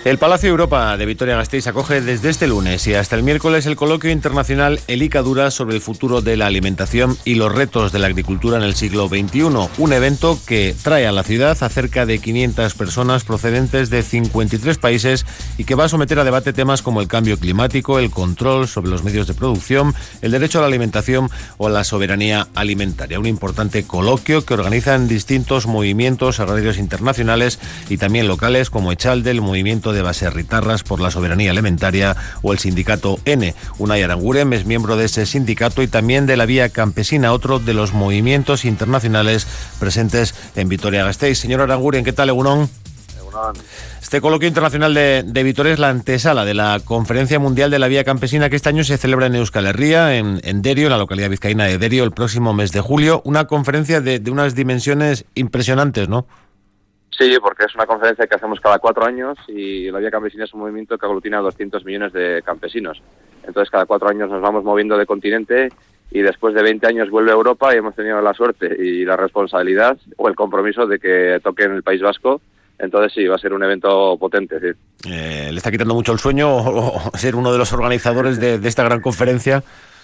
El Palacio Europa de Vitoria-Gasteiz acoge desde este lunes y hasta el miércoles el coloquio internacional Elikadura sobre el futuro de la alimentación y los retos de la agricultura en el siglo XXI. Un evento que trae a la ciudad a cerca de 500 personas procedentes de 53 países y que va a someter a debate temas como el cambio climático, el control sobre los medios de producción, el derecho a la alimentación o la soberanía alimentaria. Un importante coloquio que organizan distintos movimientos agrarios internacionales y también locales como Echalde, el movimiento de Baserritarras por la soberanía alimentaria o el sindicato N. Unai Aranguren es miembro de ese sindicato y también de la Vía Campesina, otro de los movimientos internacionales presentes en Vitoria-Gasteiz. Señor Aranguren, ¿qué tal, Egunon? Egunon. Este coloquio internacional de Vitoria es la antesala de la Conferencia Mundial de la Vía Campesina que este año se celebra en Euskal Herria, en Derio, en la localidad vizcaína de Derio, el próximo mes de julio. Una conferencia de unas dimensiones impresionantes, ¿no? Sí, porque es una conferencia que hacemos cada 4 años y la Vía Campesina es un movimiento que aglutina a 200 millones de campesinos. Entonces cada 4 años nos vamos moviendo de continente y después de 20 años vuelve a Europa y hemos tenido la suerte y la responsabilidad o el compromiso de que toque en el País Vasco. Entonces sí, va a ser un evento potente. Sí. ¿Le está quitando mucho el sueño o ser uno de los organizadores de esta gran conferencia?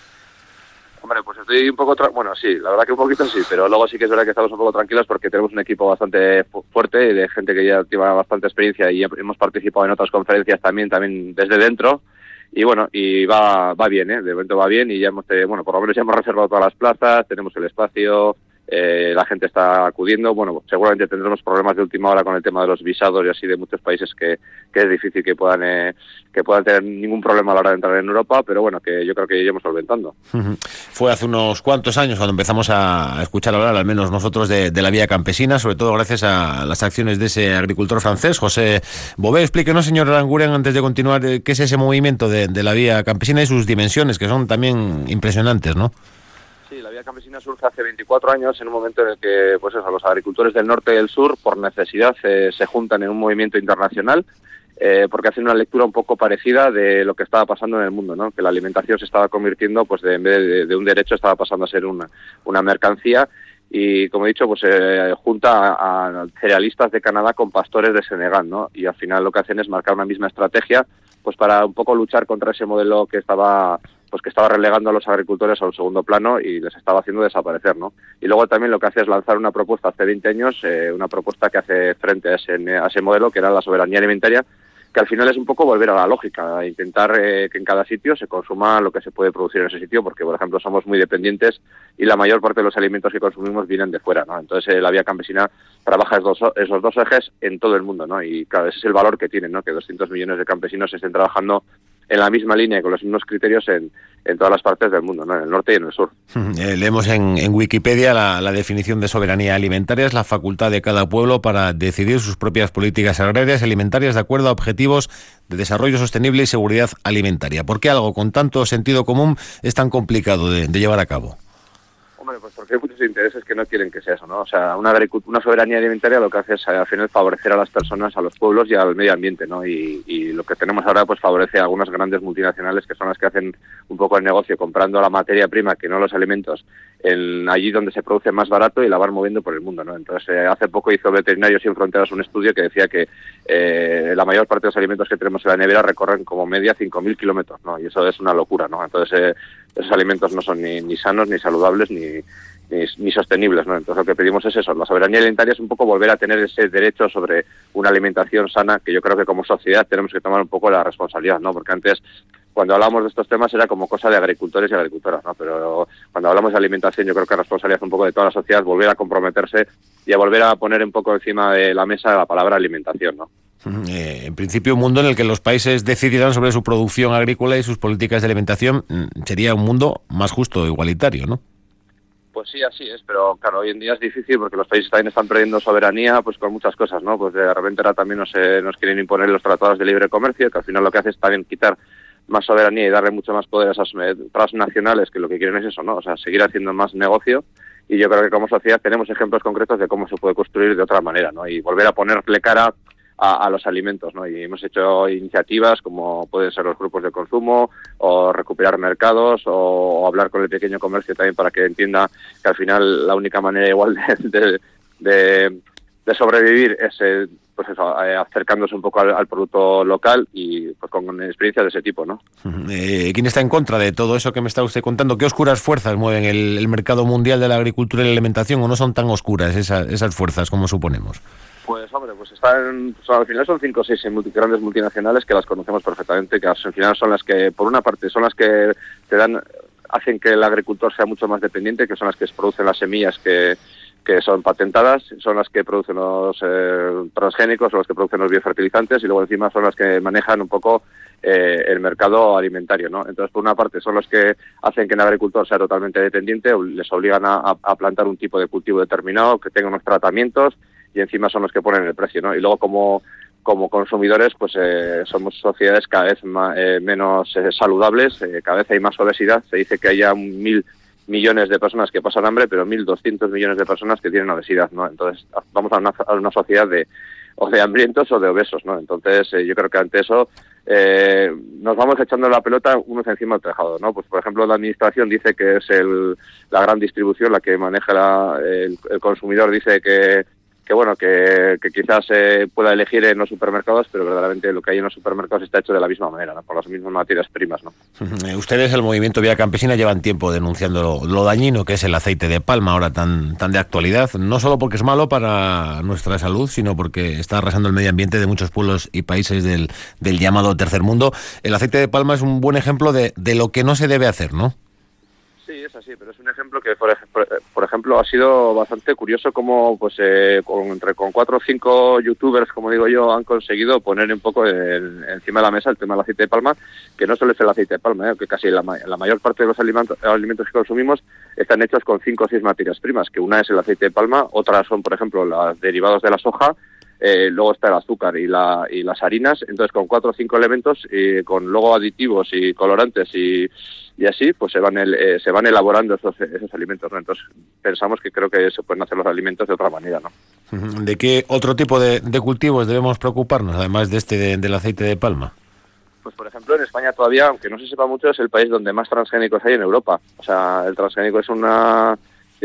Hombre, pues estoy un poco... Bueno, sí, la verdad que un poquito sí, pero luego sí que es verdad que estamos un poco tranquilos porque tenemos un equipo bastante fuerte de gente que ya tiene bastante experiencia y hemos participado en otras conferencias también desde dentro. Y bueno, y va bien, de momento va bien y ya por lo menos ya hemos reservado todas las plazas, tenemos el espacio, la gente está acudiendo. Bueno, seguramente tendremos problemas de última hora con el tema de los visados y así de muchos países que es difícil que puedan tener ningún problema a la hora de entrar en Europa, pero bueno, que yo creo que iremos solventando. Fue hace unos cuantos años cuando empezamos a escuchar hablar, al menos nosotros, de la Vía Campesina, sobre todo gracias a las acciones de ese agricultor francés, José Bové. Explíquenos, señor Aranguren, antes de continuar, qué es ese movimiento de la Vía Campesina y sus dimensiones, que son también impresionantes, ¿no? Sí, la Vía Campesina surge hace 24 años en un momento en el que los agricultores del norte y del sur, por necesidad, se juntan en un movimiento internacional porque hacen una lectura un poco parecida de lo que estaba pasando en el mundo, ¿no? Que la alimentación se estaba convirtiendo, en vez de un derecho, estaba pasando a ser una mercancía. Y, como he dicho, junta a cerealistas de Canadá con pastores de Senegal, ¿no? Y al final lo que hacen es marcar una misma estrategia, para un poco luchar contra ese modelo que estaba relegando a los agricultores a un segundo plano y les estaba haciendo desaparecer, ¿no? Y luego también lo que hace es lanzar una propuesta hace 20 años, una propuesta que hace frente a ese modelo, que era la soberanía alimentaria, que al final es un poco volver a la lógica, a intentar que en cada sitio se consuma lo que se puede producir en ese sitio, porque, por ejemplo, somos muy dependientes y la mayor parte de los alimentos que consumimos vienen de fuera, ¿no? Entonces la Vía Campesina trabaja esos dos ejes en todo el mundo, ¿no? Y claro, ese es el valor que tienen, ¿no? Que 200 millones de campesinos estén trabajando en la misma línea y con los mismos criterios en todas las partes del mundo, ¿no? En el norte y en el sur. Leemos en Wikipedia la definición de soberanía alimentaria: es la facultad de cada pueblo para decidir sus propias políticas agrarias y alimentarias de acuerdo a objetivos de desarrollo sostenible y seguridad alimentaria. ¿Por qué algo con tanto sentido común es tan complicado de llevar a cabo? Hombre, pues porque hay muchos intereses que no quieren que sea eso, ¿no? O sea, una soberanía alimentaria lo que hace es al final favorecer a las personas, a los pueblos y al medio ambiente, ¿no? Y lo que tenemos ahora favorece a algunas grandes multinacionales que son las que hacen un poco el negocio comprando la materia prima, que no los alimentos, allí donde se produce más barato y la van moviendo por el mundo, ¿no? Entonces, hace poco hizo Veterinarios Sin Fronteras un estudio que decía que la mayor parte de los alimentos que tenemos en la nevera recorren como media 5.000 kilómetros, ¿no? Y eso es una locura, ¿no? Entonces, esos alimentos no son ni sanos, ni saludables, ni sostenibles, ¿no? Entonces lo que pedimos es eso, la soberanía alimentaria es un poco volver a tener ese derecho sobre una alimentación sana, que yo creo que como sociedad tenemos que tomar un poco la responsabilidad, ¿no? Porque antes, cuando hablábamos de estos temas, era como cosa de agricultores y agricultoras, ¿no? Pero cuando hablamos de alimentación, yo creo que es responsabilidad un poco de toda la sociedad volver a comprometerse y a volver a poner un poco encima de la mesa la palabra alimentación, ¿no? En principio, un mundo en el que los países decidirán sobre su producción agrícola y sus políticas de alimentación sería un mundo más justo e igualitario, ¿no? Pues sí, así es, pero claro, hoy en día es difícil porque los países también están perdiendo soberanía con muchas cosas, ¿no? Pues de repente ahora también nos quieren imponer los tratados de libre comercio, que al final lo que hace es también quitar más soberanía y darle mucho más poder a esas transnacionales, que lo que quieren es eso, ¿no? O sea, seguir haciendo más negocio. Y yo creo que como sociedad tenemos ejemplos concretos de cómo se puede construir de otra manera, ¿no? Y volver a ponerle cara a los alimentos, ¿no? Y hemos hecho iniciativas como pueden ser los grupos de consumo o recuperar mercados o hablar con el pequeño comercio también para que entienda que al final la única manera igual de sobrevivir es pues eso, acercándose un poco al producto local y pues con experiencias de ese tipo, ¿no? ¿Quién está en contra de todo eso que me está usted contando? ¿Qué oscuras fuerzas mueven el mercado mundial de la agricultura y la alimentación, o no son tan oscuras esas fuerzas como suponemos? Pues hombre, pues al final son 5 o 6 grandes multinacionales que las conocemos perfectamente, que al final son las que, por una parte, son las que hacen que el agricultor sea mucho más dependiente, que son las que producen las semillas que son patentadas, son las que producen los transgénicos, son las que producen los biofertilizantes, y luego encima son las que manejan un poco el mercado alimentario, ¿no? Entonces, por una parte, son los que hacen que el agricultor sea totalmente dependiente, o les obligan a plantar un tipo de cultivo determinado, que tenga unos tratamientos, y encima son los que ponen el precio, ¿no? Y luego, como consumidores, pues somos sociedades cada vez menos saludables, cada vez hay más obesidad. Se dice que haya 1.000 millones de personas que pasan hambre, pero 1.200 millones de personas que tienen obesidad, ¿no? Entonces vamos a una sociedad o de hambrientos o de obesos, ¿no? Entonces yo creo que ante eso nos vamos echando la pelota unos encima del tejado, ¿no? Pues por ejemplo la administración dice que es la gran distribución la que maneja el consumidor, dice que bueno, que quizás pueda elegir en los supermercados, pero verdaderamente lo que hay en los supermercados está hecho de la misma manera, ¿no? Por las mismas materias primas, ¿no? Ustedes, el movimiento Vía Campesina, llevan tiempo denunciando lo dañino que es el aceite de palma, ahora tan de actualidad, no solo porque es malo para nuestra salud, sino porque está arrasando el medio ambiente de muchos pueblos y países del llamado tercer mundo. El aceite de palma es un buen ejemplo de lo que no se debe hacer, ¿no? Sí, es así, pero es un ejemplo que, por ejemplo, ha sido bastante curioso cómo pues con 4 o 5 youtubers, como digo yo, han conseguido poner un poco encima de la mesa el tema del aceite de palma, que no solo es el aceite de palma, que casi la mayor parte de los alimentos que consumimos están hechos con 5 o 6 materias primas, que una es el aceite de palma, otras son, por ejemplo, los derivados de la soja, luego está el azúcar y las harinas. Entonces con 4 o 5 elementos, con luego aditivos y colorantes y así, pues se van elaborando esos alimentos, ¿no? Entonces pensamos que creo que se pueden hacer los alimentos de otra manera, ¿no? ¿De qué otro tipo de cultivos debemos preocuparnos, además de del aceite de palma? Pues por ejemplo en España todavía, aunque no se sepa mucho, es el país donde más transgénicos hay en Europa. O sea, el transgénico es una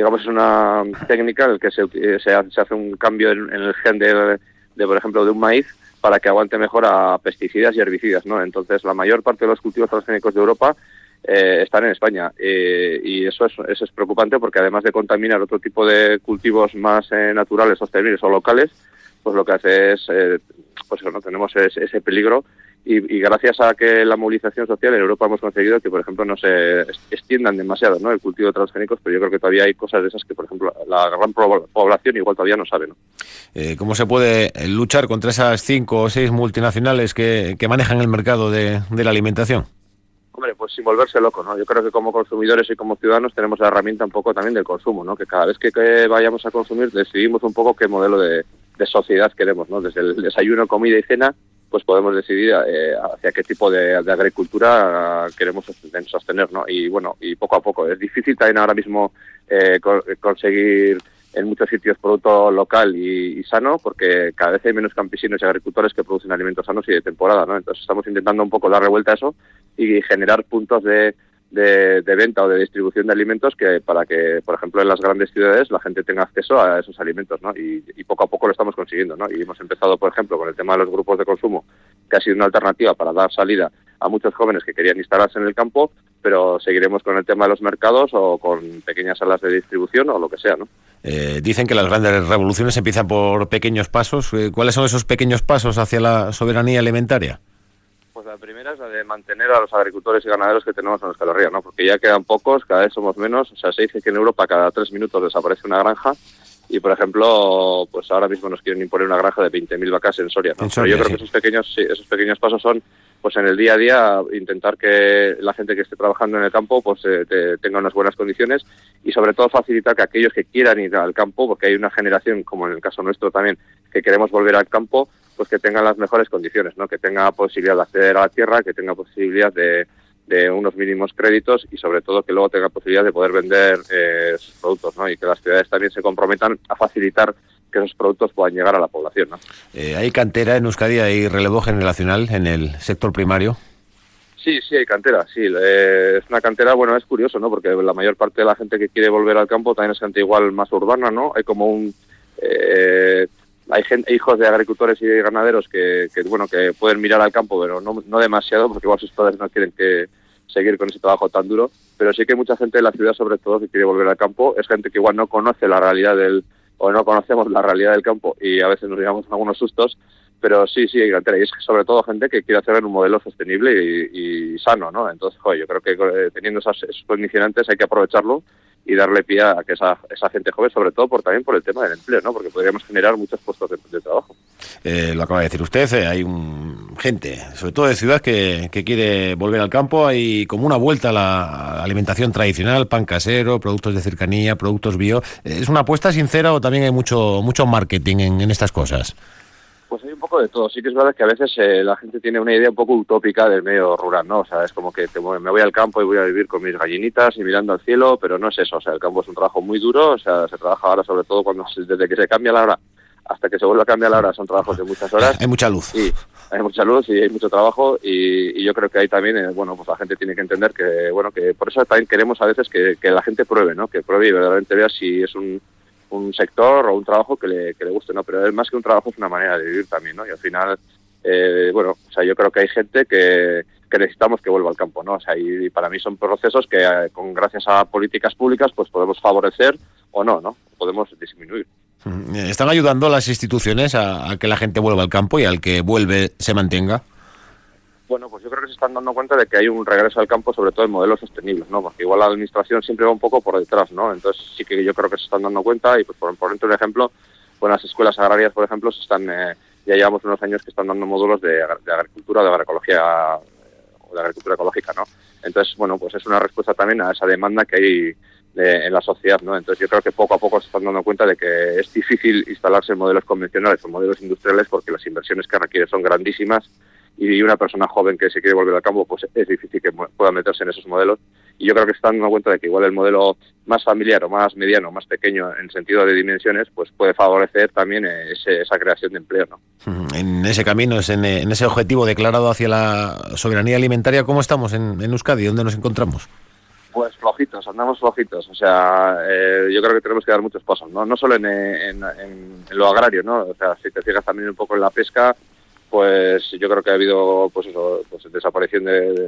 técnica en la que se hace un cambio en el gen de, por ejemplo, de un maíz para que aguante mejor a pesticidas y herbicidas, ¿no? Entonces, la mayor parte de los cultivos transgénicos de Europa están en España, y eso es preocupante, porque además de contaminar otro tipo de cultivos más naturales, sostenibles o locales, pues lo que hace es, pues eso, ¿no? Tenemos ese peligro. Y gracias a que la movilización social en Europa hemos conseguido que, por ejemplo, no se extiendan demasiado, ¿no?, el cultivo de transgénicos, pero yo creo que todavía hay cosas de esas que, por ejemplo, la gran población igual todavía no sabe, ¿no? ¿Cómo se puede luchar contra esas 5 o 6 multinacionales que manejan el mercado de la alimentación? Hombre, pues sin volverse loco, ¿no? Yo creo que como consumidores y como ciudadanos tenemos la herramienta un poco también del consumo, ¿no? Que cada vez que vayamos a consumir decidimos un poco qué modelo de sociedad queremos, ¿no? Desde el desayuno, comida y cena, pues podemos decidir hacia qué tipo de agricultura queremos sostener, ¿no? Y bueno, y poco a poco. Es difícil también ahora mismo conseguir en muchos sitios producto local y sano, porque cada vez hay menos campesinos y agricultores que producen alimentos sanos y de temporada, ¿no? Entonces estamos intentando un poco darle vuelta a eso y generar puntos de venta o de distribución de alimentos para que, por ejemplo, en las grandes ciudades la gente tenga acceso a esos alimentos, ¿no? Y poco a poco lo estamos consiguiendo, ¿no? Y hemos empezado, por ejemplo, con el tema de los grupos de consumo, que ha sido una alternativa para dar salida a muchos jóvenes que querían instalarse en el campo, pero seguiremos con el tema de los mercados o con pequeñas salas de distribución o lo que sea, ¿no? Dicen que las grandes revoluciones empiezan por pequeños pasos. ¿Cuáles son esos pequeños pasos hacia la soberanía alimentaria? Pues la primera es la de mantener a los agricultores y ganaderos que tenemos en Euskal Herria, ¿no? Porque ya quedan pocos, cada vez somos menos. O sea, se dice que en Europa cada 3 minutos desaparece una granja y, por ejemplo, pues ahora mismo nos quieren imponer una granja de 20.000 vacas en Soria, ¿no? En Soria, pero yo creo que esos pequeños pasos son, pues en el día a día, intentar que la gente que esté trabajando en el campo pues tenga unas buenas condiciones y sobre todo facilitar que aquellos que quieran ir al campo, porque hay una generación, como en el caso nuestro también, que queremos volver al campo, pues que tengan las mejores condiciones, ¿no? Que tenga posibilidad de acceder a la tierra, que tenga posibilidad de unos mínimos créditos y sobre todo que luego tenga posibilidad de poder vender sus productos, ¿no? Y que las ciudades también se comprometan a facilitar que esos productos puedan llegar a la población, ¿no? ¿Hay cantera en Euskadi, hay relevo generacional en el sector primario? Sí, hay cantera, sí. Es una cantera, bueno, es curioso, ¿no? Porque la mayor parte de la gente que quiere volver al campo también es gente igual más urbana, ¿no? Hay como hay hijos de agricultores y de ganaderos que pueden mirar al campo, pero no demasiado, porque igual sus padres no quieren que seguir con ese trabajo tan duro, pero sí que hay mucha gente de la ciudad, sobre todo, que quiere volver al campo. Es gente que igual no conoce la realidad o no conocemos la realidad del campo y a veces nos llevamos algunos sustos, pero sí, hay cantera, y es sobre todo gente que quiere hacer en un modelo sostenible y sano, ¿no? Entonces, yo creo que teniendo esos condicionantes hay que aprovecharlo y darle pie a que esa gente joven, sobre todo también por el tema del empleo, ¿no? Porque podríamos generar muchos puestos de trabajo. Lo acaba de decir usted, hay gente, sobre todo de ciudad, que quiere volver al campo. Hay como una vuelta a la alimentación tradicional, pan casero, productos de cercanía, productos bio. ¿Es una apuesta sincera o también hay mucho marketing en estas cosas? Pues hay un poco de todo. Sí que es verdad que a veces la gente tiene una idea un poco utópica del medio rural, ¿no? O sea, es como que me voy al campo y voy a vivir con mis gallinitas y mirando al cielo, pero no es eso. O sea, el campo es un trabajo muy duro. O sea, se trabaja ahora sobre todo desde que se cambia la hora hasta que se vuelve a cambiar la hora, son trabajos de muchas horas. Hay mucha luz. Sí, hay mucha luz y hay mucho trabajo y yo creo que ahí también, pues la gente tiene que entender que por eso también queremos a veces que la gente pruebe, ¿no? Que pruebe y verdaderamente vea si es un sector o un trabajo que le guste, ¿no? Pero más que un trabajo es una manera de vivir también, ¿no? Y al final, yo creo que hay gente que necesitamos que vuelva al campo, ¿no? O sea, y para mí son procesos que gracias a políticas públicas pues podemos favorecer o no, podemos disminuir. ¿Están ayudando las instituciones a que la gente vuelva al campo y al que vuelve se mantenga? Bueno, pues yo creo que se están dando cuenta de que hay un regreso al campo, sobre todo en modelos sostenibles, ¿no? Porque igual la administración siempre va un poco por detrás, ¿no? Entonces sí que yo creo que se están dando cuenta y, pues por ejemplo, pues las escuelas agrarias, por ejemplo, ya llevamos unos años que están dando módulos de agricultura, de agroecología o de agricultura ecológica, ¿no? Entonces, pues es una respuesta también a esa demanda que hay en la sociedad, ¿no? Entonces yo creo que poco a poco se están dando cuenta de que es difícil instalarse en modelos convencionales o modelos industriales porque las inversiones que requiere son grandísimas y una persona joven que se quiere volver al campo pues es difícil que pueda meterse en esos modelos. Y yo creo que se están dando cuenta de que igual el modelo más familiar o más mediano, más pequeño en sentido de dimensiones, pues puede favorecer también esa creación de empleo, ¿no? En ese camino, en ese objetivo declarado hacia la soberanía alimentaria, ¿cómo estamos en Euskadi? ¿Dónde nos encontramos? Pues flojitos, andamos flojitos. O sea, yo creo que tenemos que dar muchos pasos, ¿no? No solo en lo agrario, ¿no? O sea, si te fijas también un poco en la pesca, pues yo creo que ha habido pues desaparición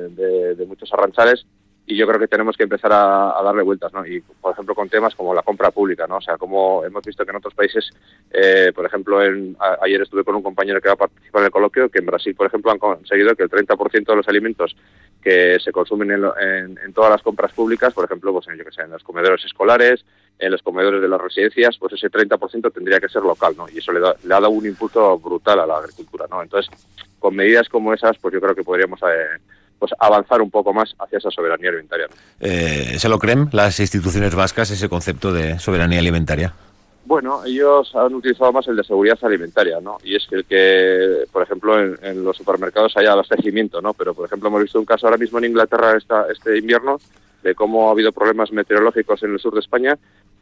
de muchos arranchales y yo creo que tenemos que empezar a darle vueltas, ¿no? Y, por ejemplo, con temas como la compra pública, ¿no? O sea, como hemos visto que en otros países, por ejemplo, ayer estuve con un compañero que va a participar en el coloquio, que en Brasil, por ejemplo, han conseguido que el 30% de los alimentos que se consumen en todas las compras públicas, por ejemplo, pues en los comedores escolares, en los comedores de las residencias, pues ese 30% tendría que ser local, ¿no? Y eso le ha dado un impulso brutal a la agricultura, ¿no? Entonces, con medidas como esas, pues yo creo que podríamos avanzar un poco más hacia esa soberanía alimentaria, ¿no? ¿Se lo creen las instituciones vascas ese concepto de soberanía alimentaria? Bueno, ellos han utilizado más el de seguridad alimentaria, ¿no? Y es que por ejemplo, en los supermercados haya abastecimiento, ¿no? Pero, por ejemplo, hemos visto un caso ahora mismo en Inglaterra este invierno de cómo ha habido problemas meteorológicos en el sur de España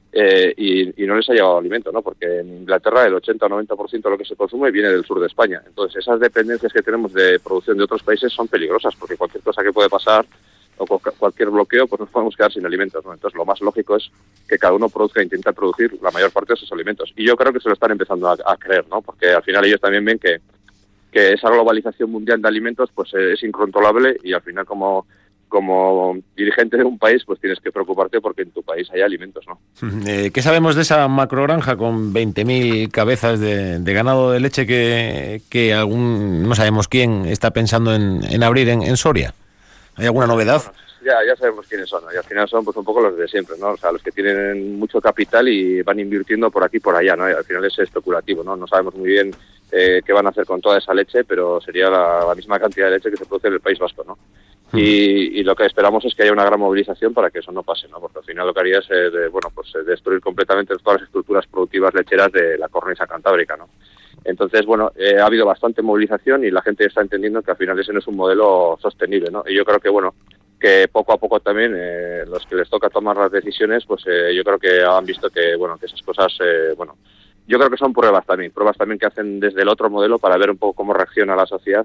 y no les ha llegado alimento, ¿no? Porque en Inglaterra el 80 o 90% de lo que se consume viene del sur de España. Entonces, esas dependencias que tenemos de producción de otros países son peligrosas porque cualquier cosa que puede pasar o cualquier bloqueo, pues nos podemos quedar sin alimentos, ¿no? Entonces, lo más lógico es que cada uno produzca e intenta producir la mayor parte de sus alimentos. Y yo creo que se lo están empezando a creer, ¿no? Porque al final ellos también ven que esa globalización mundial de alimentos pues es incontrolable y al final como dirigente de un país pues tienes que preocuparte porque en tu país hay alimentos, ¿no? ¿Qué sabemos de esa macrogranja con 20.000 cabezas de ganado de leche que no sabemos quién está pensando en abrir en Soria? ¿Hay alguna novedad? Bueno, ya sabemos quiénes son, ¿no? Y al final son pues un poco los de siempre, ¿no? O sea, los que tienen mucho capital y van invirtiendo por aquí y por allá, ¿no? Y al final es especulativo, ¿no? No sabemos muy bien qué van a hacer con toda esa leche, pero sería la misma cantidad de leche que se produce en el País Vasco, ¿no? Y lo que esperamos es que haya una gran movilización para que eso no pase, ¿no? Porque al final lo que haría es destruir completamente todas las estructuras productivas lecheras de la cornisa cantábrica, ¿no? Entonces, ha habido bastante movilización y la gente está entendiendo que al final ese no es un modelo sostenible, ¿no? Y yo creo que, que poco a poco también los que les toca tomar las decisiones, pues yo creo que han visto que esas cosas, yo creo que son pruebas también que hacen desde el otro modelo para ver un poco cómo reacciona la sociedad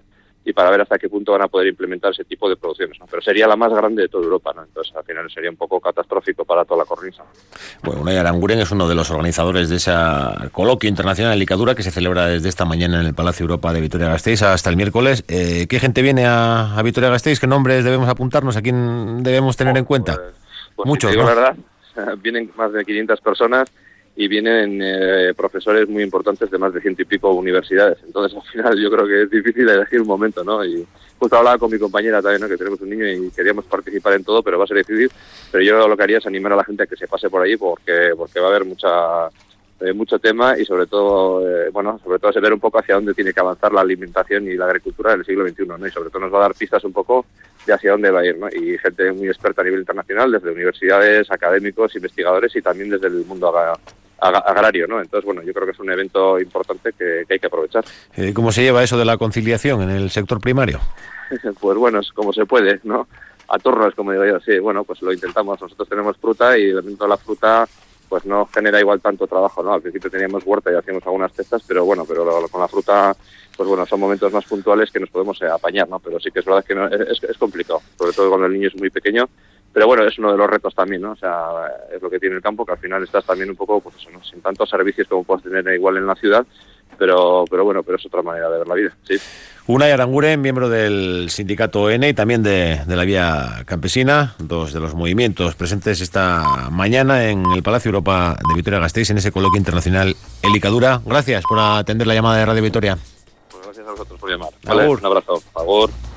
y para ver hasta qué punto van a poder implementar ese tipo de producciones, ¿no? Pero sería la más grande de toda Europa, ¿no? Entonces al final sería un poco catastrófico para toda la cornisa. Bueno, Unai Aranguren es uno de los organizadores de ese coloquio internacional de Elikadura que se celebra desde esta mañana en el Palacio Europa de Vitoria-Gasteiz hasta el miércoles. ¿Qué gente viene a Vitoria-Gasteiz? ¿Qué nombres debemos apuntarnos? ¿A quién debemos tener en cuenta? Pues Muchos, si te digo ¿no? la verdad, vienen más de 500 personas y vienen profesores muy importantes de más de 100 y pico universidades. Entonces, al final, yo creo que es difícil elegir un momento, ¿no? Y justo hablaba con mi compañera también, ¿no? Que tenemos un niño y queríamos participar en todo, pero va a ser difícil. Pero yo lo que haría es animar a la gente a que se pase por ahí porque va a haber mucho tema y sobre todo se ver un poco hacia dónde tiene que avanzar la alimentación y la agricultura del siglo XXI, ¿no? Y sobre todo nos va a dar pistas un poco de hacia dónde va a ir, ¿no? Y gente muy experta a nivel internacional, desde universidades, académicos, investigadores y también desde el mundo agrario, ¿no? Entonces, bueno, yo creo que es un evento importante que hay que aprovechar. ¿Cómo se lleva eso de la conciliación en el sector primario? Pues bueno, es como se puede, ¿no? A turnos, como digo yo, sí, bueno, pues lo intentamos. Nosotros tenemos fruta y dentro de la fruta pues no genera igual tanto trabajo, ¿no? Al principio teníamos huerta y hacíamos algunas cestas, pero con la fruta, pues bueno, son momentos más puntuales que nos podemos apañar, ¿no? Pero sí que es verdad que es complicado, sobre todo cuando el niño es muy pequeño, pero bueno, es uno de los retos también, ¿no? O sea, es lo que tiene el campo, que al final estás también un poco, pues eso, ¿no? Sin tantos servicios como puedes tener igual en la ciudad, pero bueno, pero es otra manera de ver la vida, sí. Unai Aranguren, miembro del sindicato ENE y también de la Vía Campesina, dos de los movimientos presentes esta mañana en el Palacio Europa de Vitoria-Gasteiz en ese coloquio internacional Elikadura. Gracias por atender la llamada de Radio Vitoria. Pues gracias a vosotros por llamar. ¿Vale? Agur. Un abrazo. Agur.